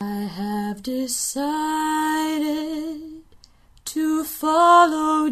I have decided to follow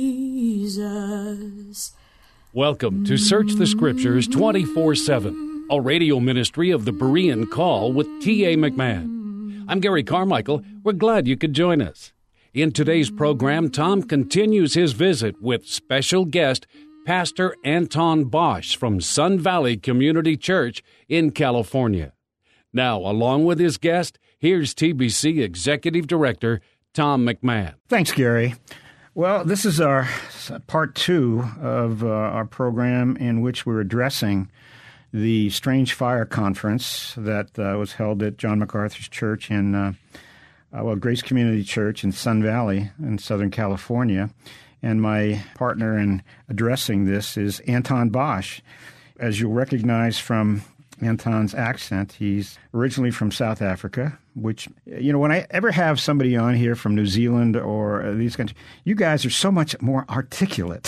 Jesus. Welcome to Search the Scriptures 24/7, a radio ministry of the Berean Call with T.A. McMahon. I'm Gary Carmichael. We're glad you could join us. In today's program, Tom continues his visit with special guest Pastor Anton Bosch from Sun Valley Community Church in California. Now, along with his guest, here's TBC Executive Director Tom McMahon. Thanks, Gary. Well, this is our part two of our program in which we're addressing the Strange Fire Conference that was held at John MacArthur's church in, Grace Community Church in Sun Valley in Southern California. And my partner in addressing this is Anton Bosch. As you'll recognize from Anton's accent, he's originally from South Africa, which, when I ever have somebody on here from New Zealand or these countries, you guys are so much more articulate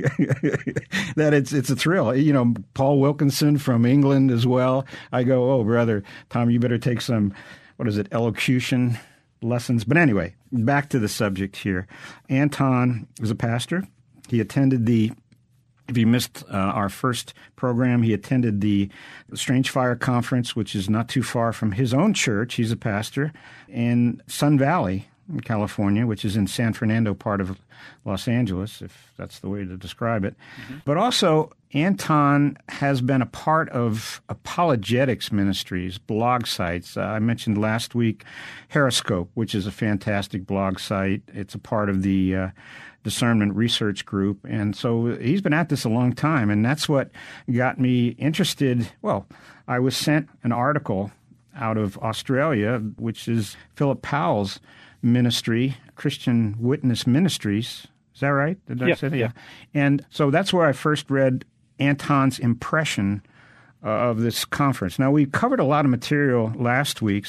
that it's a thrill. Paul Wilkinson from England as well. I go, oh, brother, Tom, you better take some, elocution lessons. But anyway, back to the subject here. Anton was a pastor. He attended if you missed our first program, he attended the Strange Fire Conference, which is not too far from his own church. He's a pastor in Sun Valley, in California, which is in San Fernando, part of Los Angeles, if that's the way to describe it. Mm-hmm. But also, Anton has been a part of apologetics ministries, blog sites. I mentioned last week Horoscope, which is a fantastic blog site. It's a part of the Discernment Research Group. And so he's been at this a long time, and that's what got me interested. Well, I was sent an article out of Australia, which is Philip Powell's ministry, Christian Witness Ministries. Is that right? Did I say that? Yeah. And so that's where I first read Anton's impression of this conference. Now, we covered a lot of material last week,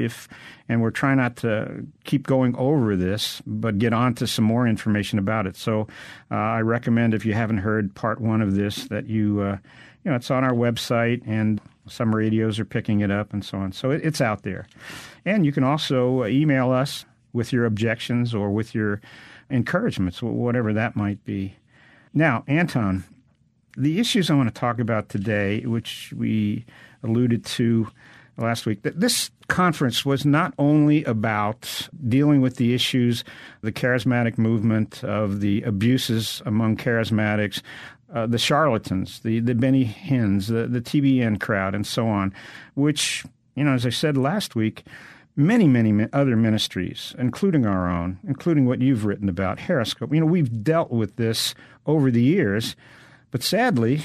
and we're trying not to keep going over this, but get on to some more information about it. So I recommend, if you haven't heard part one of this, that it's on our website, and some radios are picking it up and so on. So it's out there. And you can also email us with your objections or with your encouragements, whatever that might be. Now, Anton, the issues I want to talk about today, which we alluded to last week, that this conference was not only about dealing with the issues, the charismatic movement, of the abuses among charismatics, the charlatans, the Benny Hinns, the TBN crowd, and so on, which, as I said last week, many, many other ministries, including our own, including what you've written about, Horoscope. We've dealt with this over the years. But sadly,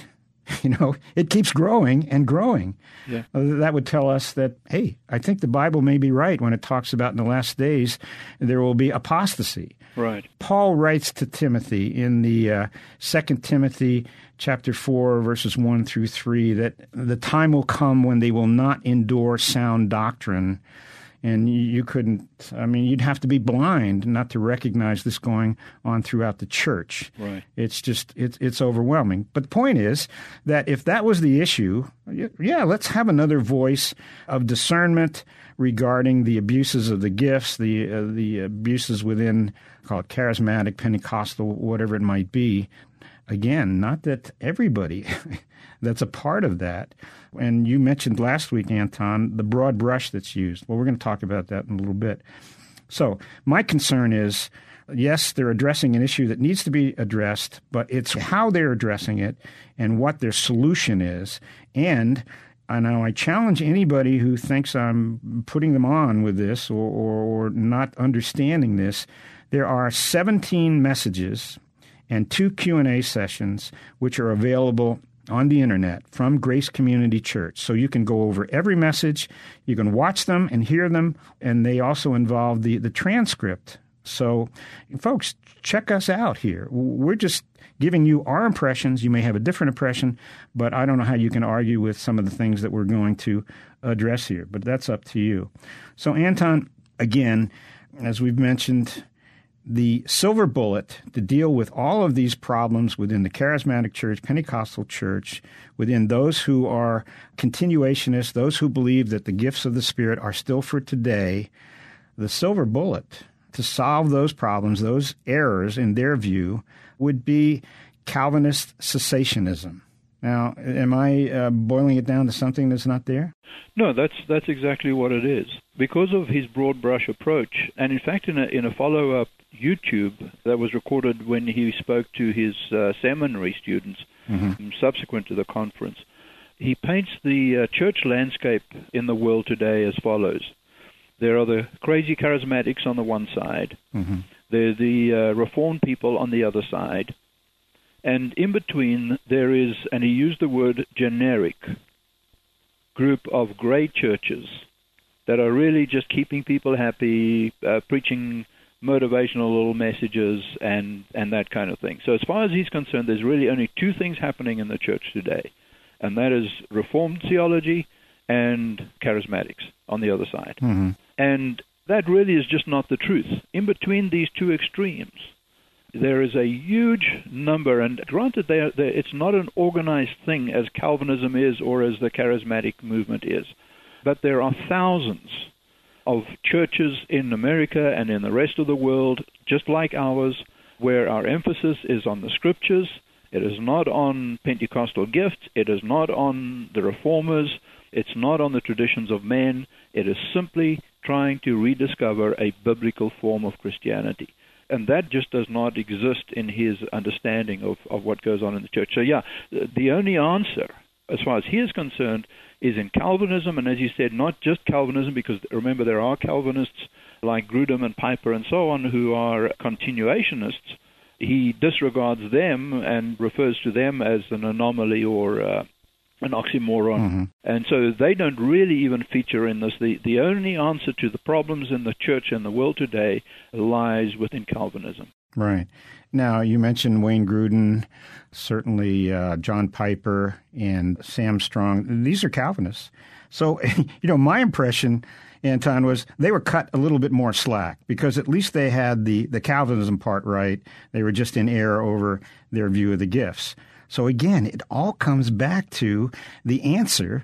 it keeps growing and growing. Yeah. That would tell us that, hey, I think the Bible may be right when it talks about in the last days there will be apostasy. Right. Paul writes to Timothy in the 2 Timothy chapter 4, verses 1 through 3, that the time will come when they will not endure sound doctrine. And you'd have to be blind not to recognize this going on throughout the church. Right. It's just, it's overwhelming. But the point is that if that was the issue, let's have another voice of discernment regarding the abuses of the gifts, the abuses within, call it charismatic, Pentecostal, whatever it might be. Again, not that everybody that's a part of that. And you mentioned last week, Anton, the broad brush that's used. Well, we're going to talk about that in a little bit. So my concern is, yes, they're addressing an issue that needs to be addressed, but it's how they're addressing it and what their solution is. And I know I challenge anybody who thinks I'm putting them on with this or not understanding this. There are 17 messages and 2 Q&A sessions which are available on the internet from Grace Community Church. So you can go over every message, you can watch them and hear them, and they also involve the transcript. So, folks, check us out here. We're just giving you our impressions. You may have a different impression, but I don't know how you can argue with some of the things that we're going to address here, but that's up to you. So, Anton, again, as we've mentioned, the silver bullet to deal with all of these problems within the charismatic church, Pentecostal church, within those who are continuationists, those who believe that the gifts of the Spirit are still for today, the silver bullet to solve those problems, those errors in their view, would be Calvinist cessationism. Now, am I boiling it down to something that's not there? No, that's exactly what it is. Because of his broad brush approach, and in fact in a follow-up YouTube that was recorded when he spoke to his seminary students subsequent to the conference, he paints the church landscape in the world today as follows. There are the crazy charismatics on the one side. There are the Reformed people on the other side. And in between, there is, and he used the word generic, group of gray churches that are really just keeping people happy, preaching motivational little messages and that kind of thing. So as far as he's concerned, there's really only two things happening in the church today, and that is Reformed theology and charismatics on the other side. And that really is just not the truth. In between these two extremes, there is a huge number, and granted, it's not an organized thing as Calvinism is or as the charismatic movement is, but there are thousands of churches in America and in the rest of the world, just like ours, where our emphasis is on the Scriptures. It is not on Pentecostal gifts. It is not on the Reformers. It's not on the traditions of men. It is simply trying to rediscover a biblical form of Christianity. And that just does not exist in his understanding of what goes on in the church. So, yeah, the only answer, as far as he is concerned, is in Calvinism. And as you said, not just Calvinism, because remember, there are Calvinists like Grudem and Piper and so on who are continuationists. He disregards them and refers to them as an anomaly or an oxymoron. And so they don't really even feature in this. The only answer to the problems in the church and the world today lies within Calvinism. Right. Now, you mentioned Wayne Grudem, certainly John Piper and Sam Strong. These are Calvinists. So, my impression, Anton, was they were cut a little bit more slack because at least they had the Calvinism part right. They were just in error over their view of the gifts. So again, it all comes back to the answer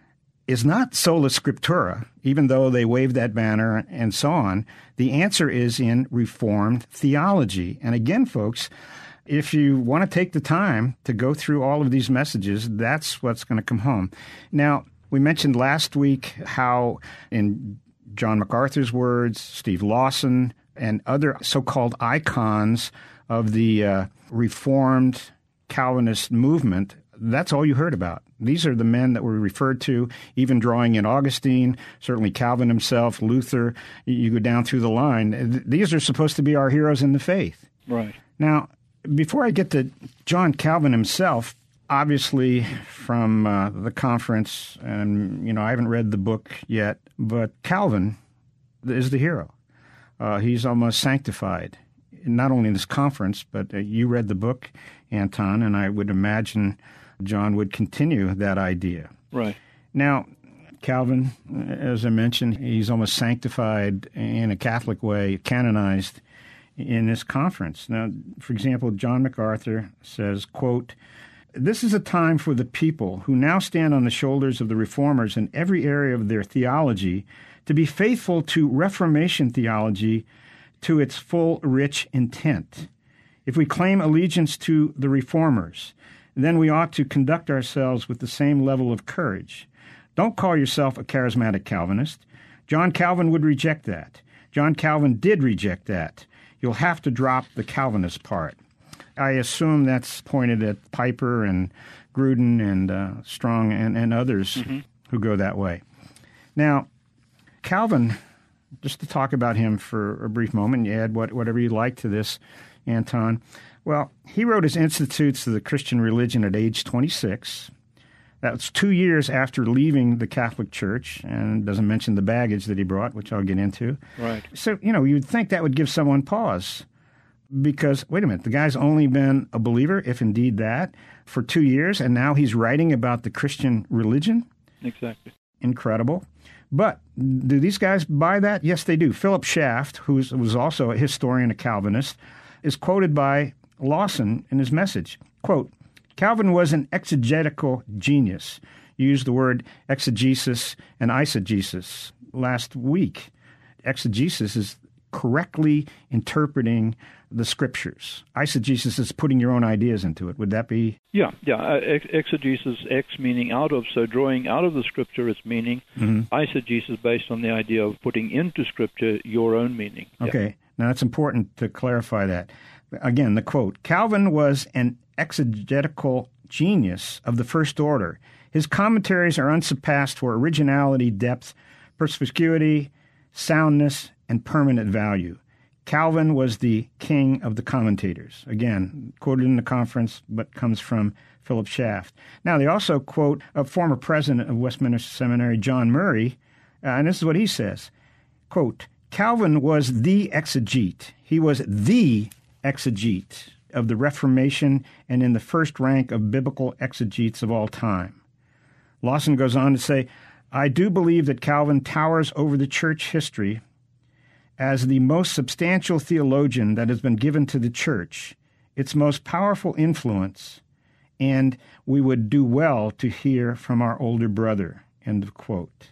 is not sola scriptura, even though they waved that banner and so on. The answer is in Reformed theology. And again, folks, if you want to take the time to go through all of these messages, that's what's going to come home. Now, we mentioned last week how in John MacArthur's words, Steve Lawson, and other so-called icons of the Reformed Calvinist movement, that's all you heard about. These are the men that were referred to, even drawing in Augustine, certainly Calvin himself, Luther. You go down through the line. These are supposed to be our heroes in the faith. Right. Now, before I get to John Calvin himself, obviously from the conference, and, I haven't read the book yet, but Calvin is the hero. He's almost sanctified, not only in this conference, but you read the book, Anton, and I would imagine John would continue that idea. Right. Now, Calvin, as I mentioned, he's almost sanctified in a Catholic way, canonized in this conference. Now, for example, John MacArthur says, quote, "This is a time for the people who now stand on the shoulders of the reformers in every area of their theology to be faithful to Reformation theology to its full, rich intent. If we claim allegiance to the reformers, then we ought to conduct ourselves with the same level of courage. Don't call yourself a charismatic Calvinist. John Calvin would reject that. John Calvin did reject that. You'll have to drop the Calvinist part." I assume that's pointed at Piper and Grudem and Strong and others who go that way. Now, Calvin, just to talk about him for a brief moment, you add whatever you like to this, Anton. Well, he wrote his Institutes of the Christian Religion at age 26. That was 2 years after leaving the Catholic Church, and doesn't mention the baggage that he brought, which I'll get into. Right. So, you'd think that would give someone pause. Because, wait a minute, the guy's only been a believer, if indeed that, for 2 years, and now he's writing about the Christian religion? Exactly. Incredible. But do these guys buy that? Yes, they do. Philip Schaff, who was also a historian, a Calvinist, is quoted by Lawson in his message. Quote, Calvin was an exegetical genius. You used the word exegesis and eisegesis last week. Exegesis is correctly interpreting the Scriptures. Eisegesis is putting your own ideas into it. Would that be? Yeah. Exegesis, ex meaning out of, so drawing out of the Scripture its meaning. Mm-hmm. Eisegesis based on the idea of putting into Scripture your own meaning. Okay. Yeah. Now, it's important to clarify that. Again, the quote, Calvin was an exegetical genius of the first order. His commentaries are unsurpassed for originality, depth, perspicuity, soundness, and permanent value. Calvin was the king of the commentators. Again, quoted in the conference, but comes from Philip Schaff. Now, they also quote a former president of Westminster Seminary, John Murray, and this is what he says. Quote, Calvin was the exegete. He was the exegete of the Reformation and in the first rank of biblical exegetes of all time. Lawson goes on to say, I do believe that Calvin towers over the church history as the most substantial theologian that has been given to the church, its most powerful influence, and we would do well to hear from our older brother, end of quote.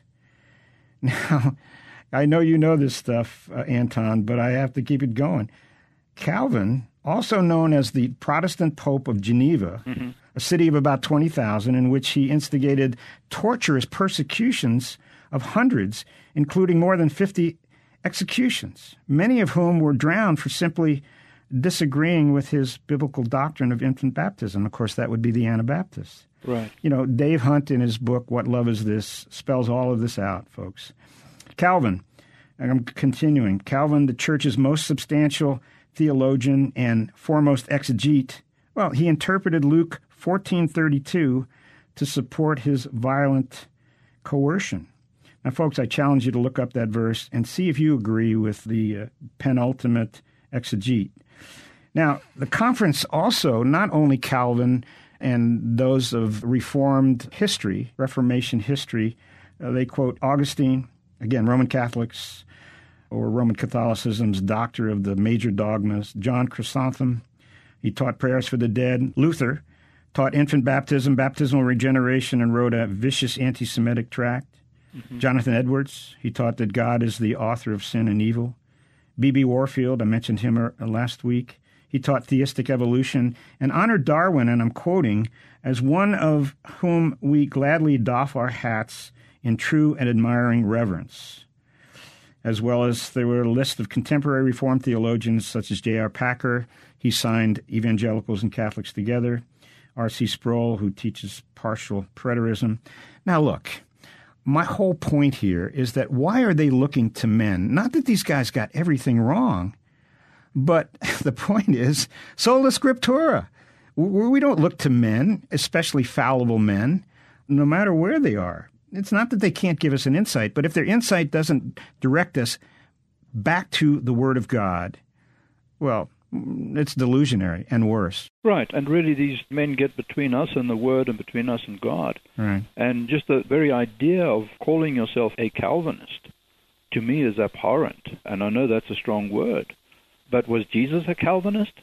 Now, I know you know this stuff, Anton, but I have to keep it going. Calvin, also known as the Protestant Pope of Geneva, mm-hmm. a city of about 20,000 in which he instigated torturous persecutions of hundreds, including more than 50 executions, many of whom were drowned for simply disagreeing with his biblical doctrine of infant baptism. Of course, that would be the Anabaptists. Right. You know, Dave Hunt in his book, What Love Is This, spells all of this out, folks. Calvin, and I'm continuing, Calvin, the church's most substantial theologian and foremost exegete, well, he interpreted Luke 14:32 to support his violent coercion. Now, folks, I challenge you to look up that verse and see if you agree with the penultimate exegete. Now, the conference also, not only Calvin and those of Reformed history, Reformation history, they quote Augustine, again, Roman Catholics, or Roman Catholicism's doctor of the major dogmas, John Chrysostom. He taught prayers for the dead. Luther taught infant baptism, baptismal regeneration, and wrote a vicious anti-Semitic tract. Mm-hmm. Jonathan Edwards, he taught that God is the author of sin and evil. B.B. Warfield, I mentioned him last week. He taught theistic evolution and honored Darwin, and I'm quoting, as one of whom we gladly doff our hats in true and admiring reverence. As well as there were a list of contemporary Reformed theologians such as J.R. Packer. He signed Evangelicals and Catholics Together. R.C. Sproul, who teaches partial preterism. Now look, my whole point here is that why are they looking to men? Not that these guys got everything wrong, but the point is sola scriptura. We don't look to men, especially fallible men, no matter where they are. It's not that they can't give us an insight, but if their insight doesn't direct us back to the Word of God, well, it's delusionary and worse. Right, and really these men get between us and the Word and between us and God. Right. And just the very idea of calling yourself a Calvinist, to me, is abhorrent. And I know that's a strong word. But was Jesus a Calvinist?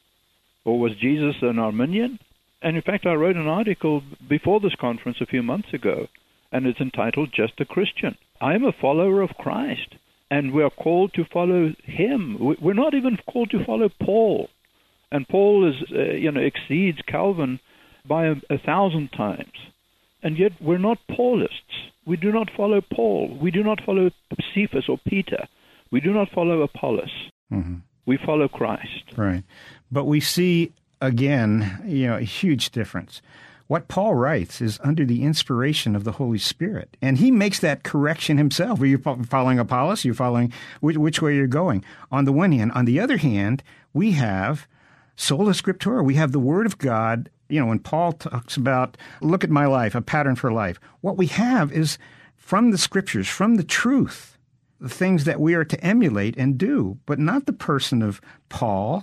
Or was Jesus an Arminian? And in fact, I wrote an article before this conference a few months ago, and it's entitled Just a Christian. I am a follower of Christ, and we are called to follow him. We're not even called to follow Paul. And Paul is, exceeds Calvin by 1,000 times. And yet we're not Paulists. We do not follow Paul. We do not follow Cephas or Peter. We do not follow Apollos. Mm-hmm. We follow Christ. Right. But we see, again, a huge difference. What Paul writes is under the inspiration of the Holy Spirit. And he makes that correction himself. Are you following Apollos? You're following which way you're going. On the one hand. On the other hand, we have sola scriptura. We have the Word of God. When Paul talks about, look at my life, a pattern for life, what we have is from the Scriptures, from the truth, the things that we are to emulate and do, but not the person of Paul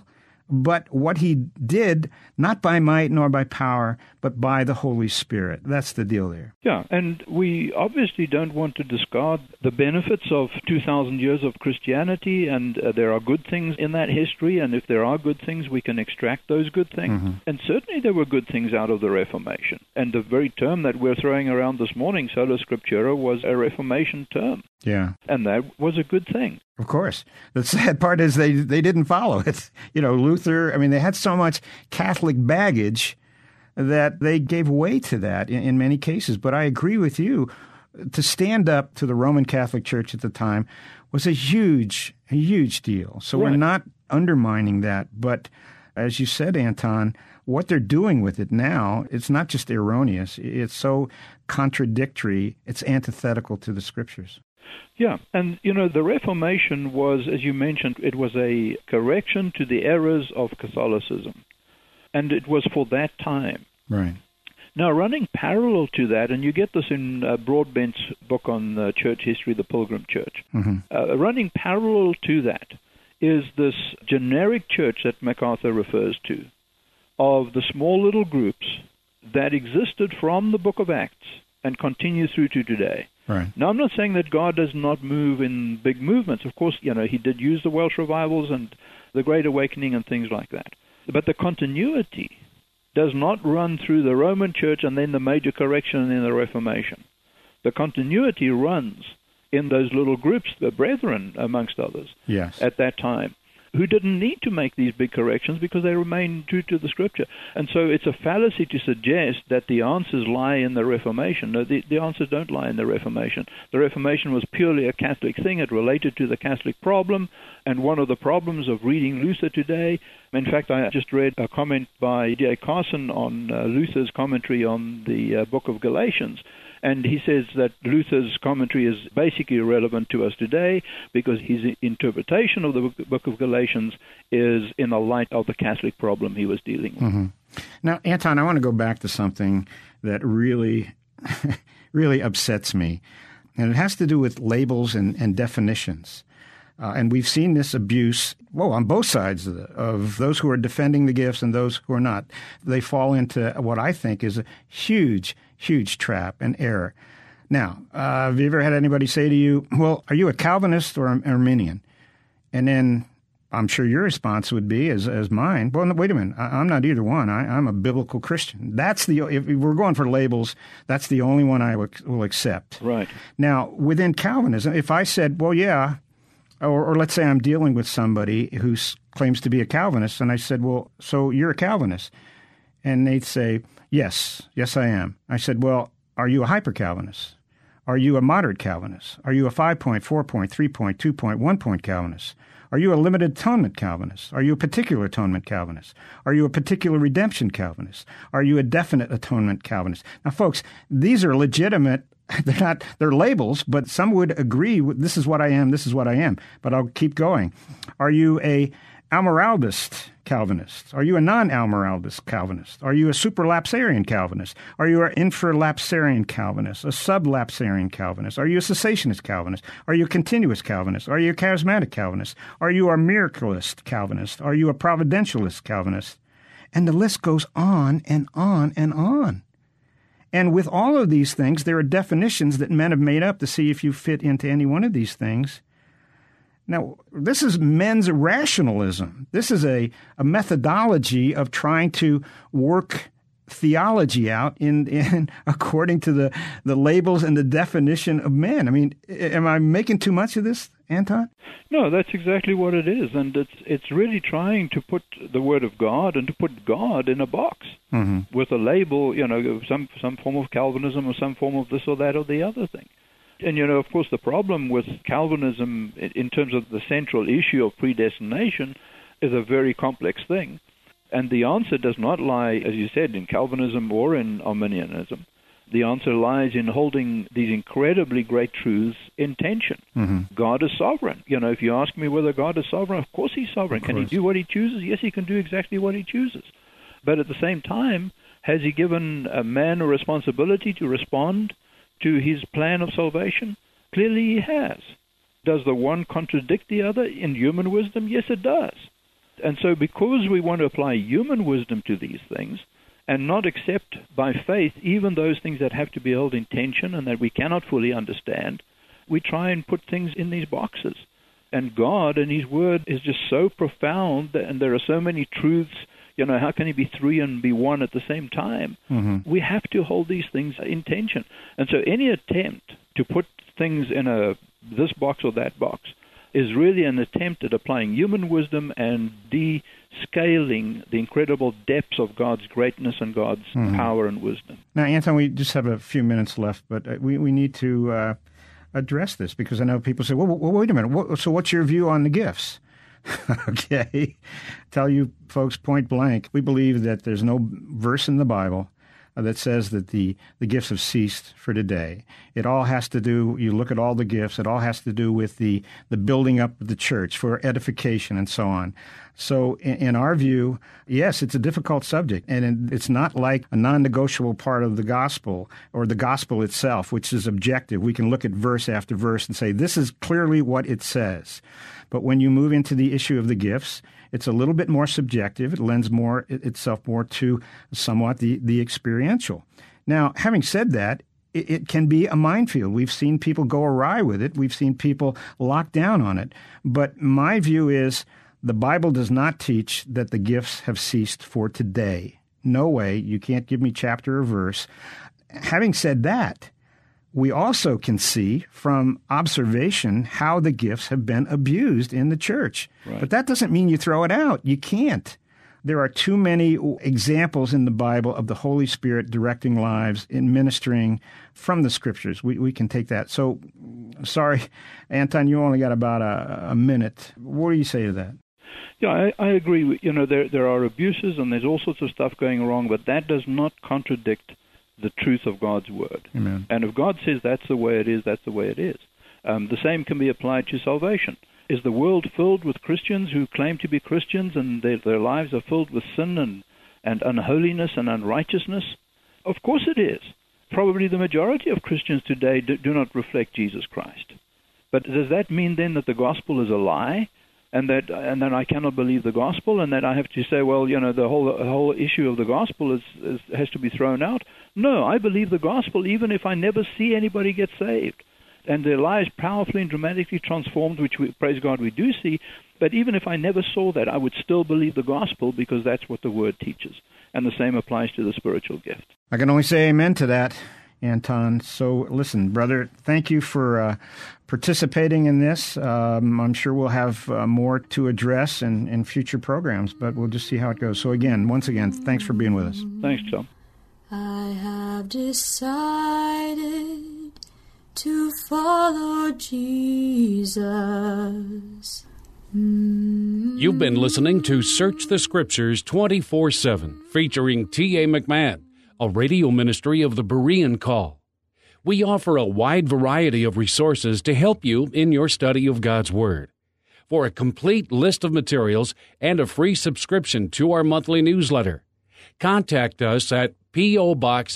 but what he did, not by might nor by power, but by the Holy Spirit. That's the deal there. Yeah, and we obviously don't want to discard the benefits of 2,000 years of Christianity, and there are good things in that history, and if there are good things, we can extract those good things. Mm-hmm. And certainly there were good things out of the Reformation. And the very term that we're throwing around this morning, Sola Scriptura, was a Reformation term. Yeah. And that was a good thing. Of course. The sad part is they didn't follow it. Luther, they had so much Catholic baggage that they gave way to that in many cases. But I agree with you. To stand up to the Roman Catholic Church at the time was a huge deal. So We're not undermining that. But as you said, Anton, what they're doing with it now, it's not just erroneous. It's so contradictory. It's antithetical to the Scriptures. Yeah, and the Reformation was, as you mentioned, it was a correction to the errors of Catholicism. And it was for that time. Right. Now, running parallel to that, and you get this in Broadbent's book on church history, The Pilgrim Church, running parallel to that is this generic church that MacArthur refers to, of the small little groups that existed from the book of Acts and continue through to today. Right. Now, I'm not saying that God does not move in big movements. Of course, he did use the Welsh revivals and the Great Awakening and things like that. But the continuity does not run through the Roman Church and then the major correction in the Reformation. The continuity runs in those little groups, the brethren, amongst others, yes, at that time, who didn't need to make these big corrections because they remained true to the Scripture. And so it's a fallacy to suggest that the answers lie in the Reformation. No, the answers don't lie in the Reformation. The Reformation was purely a Catholic thing. It related to the Catholic problem, and one of the problems of reading Luther today. In fact, I just read a comment by D.A. Carson on Luther's commentary on the book of Galatians. And he says that Luther's commentary is basically irrelevant to us today because his interpretation of the book of Galatians is in the light of the Catholic problem he was dealing with. Mm-hmm. Now, Anton, I want to go back to something that really, really upsets me, and it has to do with labels and definitions. And we've seen this abuse, on both sides of those who are defending the gifts and those who are not. They fall into what I think is a huge trap and error. Now, have you ever had anybody say to you, well, are you a Calvinist or an Arminian? And then I'm sure your response would be, as mine, well, no, wait a minute, I'm not either one. I'm a biblical Christian. If we're going for labels, that's the only one I will accept. Right. Now, within Calvinism, if I said, well, yeah, or let's say I'm dealing with somebody who claims to be a Calvinist, and I said, well, so you're a Calvinist. And they'd say, yes, I am. I said, well, are you a hyper-Calvinist? Are you a moderate Calvinist? Are you a 5-point, 4-point, 3-point, 2-point, 1-point Calvinist? Are you a limited atonement Calvinist? Are you a particular atonement Calvinist? Are you a particular redemption Calvinist? Are you a definite atonement Calvinist? Now, folks, these are legitimate. They're labels, but some would agree with, this is what I am, this is what I am. But I'll keep going. Are you a Almiraldist Calvinist? Are you a non-Almiraldist Calvinist? Are you a supralapsarian Calvinist? Are you an infralapsarian Calvinist? A sublapsarian Calvinist? Are you a cessationist Calvinist? Are you a continuous Calvinist? Are you a charismatic Calvinist? Are you a miracleist Calvinist? Are you a providentialist Calvinist? And the list goes on and on and on. And with all of these things, there are definitions that men have made up to see if you fit into any one of these things. Now, this is men's rationalism. This is a methodology of trying to work theology out in according to the labels and the definition of men. I mean, am I making too much of this, Anton? No, that's exactly what it is. And it's really trying to put the Word of God and to put God in a box with a label, some form of Calvinism or some form of this or that or the other thing. And, of course, the problem with Calvinism in terms of the central issue of predestination is a very complex thing. And the answer does not lie, as you said, in Calvinism or in Arminianism. The answer lies in holding these incredibly great truths in tension. Mm-hmm. God is sovereign. If you ask me whether God is sovereign, of course he's sovereign. Can he do what he chooses? Yes, he can do exactly what he chooses. But at the same time, has he given a man a responsibility to respond to his plan of salvation? Clearly he has. Does the one contradict the other in human wisdom? Yes, it does. And so because we want to apply human wisdom to these things and not accept by faith even those things that have to be held in tension and that we cannot fully understand, we try and put things in these boxes. And God and His Word is just so profound, and there are so many truths. How can He be three and be one at the same time? Mm-hmm. We have to hold these things in tension. And so any attempt to put things in this box or that box is really an attempt at applying human wisdom and descaling the incredible depths of God's greatness and God's power and wisdom. Now, Anton, we just have a few minutes left, but we need to address this, because I know people say, well wait a minute, so what's your view on the gifts? Okay, tell you folks point blank, we believe that there's no verse in the Bible that says that the gifts have ceased for today. It all has to do, you look at all the gifts, it all has to do with the building up of the church for edification and so on. So in our view, yes, it's a difficult subject, and it's not like a non-negotiable part of the gospel or the gospel itself, which is objective. We can look at verse after verse and say, this is clearly what it says. But when you move into the issue of the gifts, it's a little bit more subjective. It lends itself more to somewhat the experiential. Now, having said that, it can be a minefield. We've seen people go awry with it. We've seen people lock down on it. But my view is the Bible does not teach that the gifts have ceased for today. No way. You can't give me chapter or verse. Having said that, we also can see from observation how the gifts have been abused in the church. Right. But that doesn't mean you throw it out. You can't. There are too many examples in the Bible of the Holy Spirit directing lives in ministering from the Scriptures. We can take that. So, sorry, Anton, you only got about a minute. What do you say to that? Yeah, I agree. There are abuses and there's all sorts of stuff going wrong, but that does not contradict the truth of God's Word. Amen. And if God says that's the way it is, that's the way it is. The same can be applied to salvation. Is the world filled with Christians who claim to be Christians and their lives are filled with sin and unholiness and unrighteousness? Of course it is. Probably the majority of Christians today do not reflect Jesus Christ. But does that mean then that the gospel is a lie? And that I cannot believe the gospel, and that I have to say, well, the whole issue of the gospel has to be thrown out? No, I believe the gospel even if I never see anybody get saved, and their lives powerfully and dramatically transformed, which praise God we do see. But even if I never saw that, I would still believe the gospel because that's what the Word teaches, and the same applies to the spiritual gift. I can only say amen to that, Anton. So listen, brother, thank you for participating in this. I'm sure we'll have more to address in future programs, but we'll just see how it goes. So once again, thanks for being with us. Thanks, Tom. I have decided to follow Jesus. You've been listening to Search the Scriptures 24/7, featuring T.A. McMahon, a radio ministry of the Berean Call. We offer a wide variety of resources to help you in your study of God's Word. For a complete list of materials and a free subscription to our monthly newsletter, contact us at P.O. Box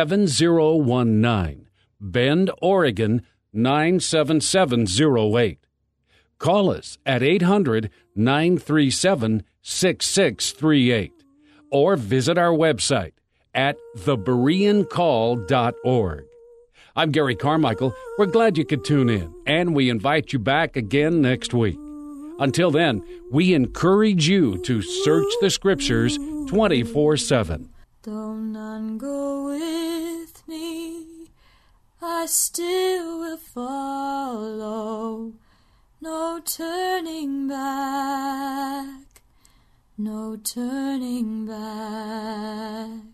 7019, Bend, Oregon 97708. Call us at 800-937-6638 or visit our website at thebereancall.org. I'm Gary Carmichael. We're glad you could tune in, and we invite you back again next week. Until then, we encourage you to search the Scriptures 24/7. Though none go with me, I still will follow. No turning back, no turning back.